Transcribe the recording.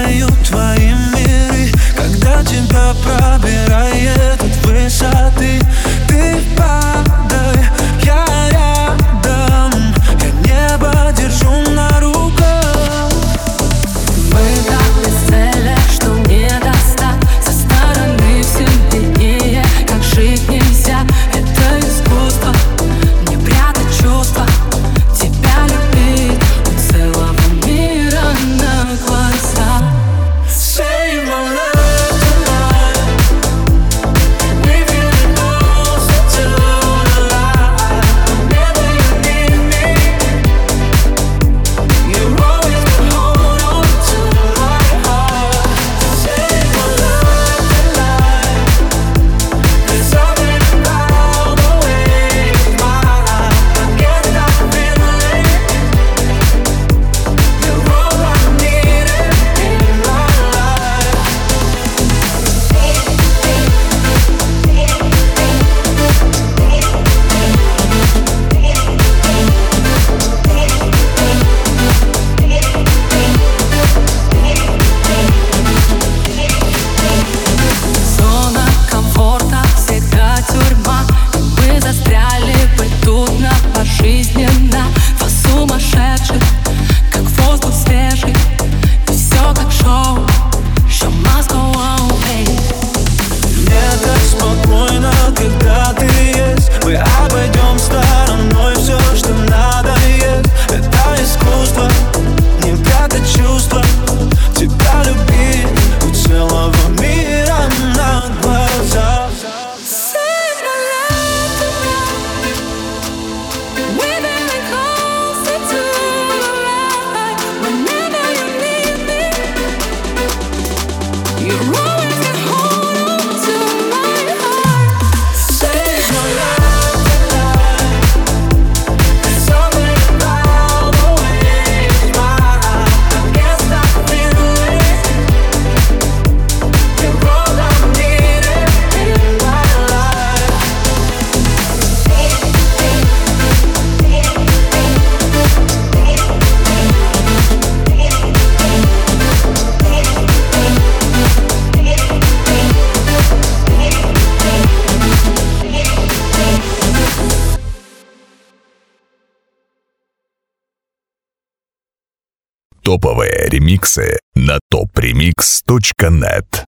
темнеют твои миры, когда тебя пробирает от высоты. Ты падай, я рядом, я небо держу на руках. Мы так без цели, что не достать. Со стороны все виднее, как жить нельзя. Это искусство, не прятать чувства. Тебя любить у целого мира на глаза. Save my love tonight. We feeling closer to the light. Whenever you need me, you always can hold on to my heart. Save my love tonight. There's something about the way you smile. I can't stop feeling. You're all I need in my life. Зона комфорта всегда тюрьма. И мы застряли бы тут пожизненно. Два сумасшедших, как воздух свежий. И все как шоу, show must go on, baby. Мне так спокойно, когда ты есть. Мы обойдем стороной все, что надо есть. Это искусство, не прятать чувства. Тебя любить у целого мира на глазах. Save my love tonight. We're very closer to the light. Whenever you need me, you always can hold on to my heart. Save my love tonight. There's something about the way you smile. I can't stop feeling. You're all I need in my life. Топовые ремиксы на topremix.net.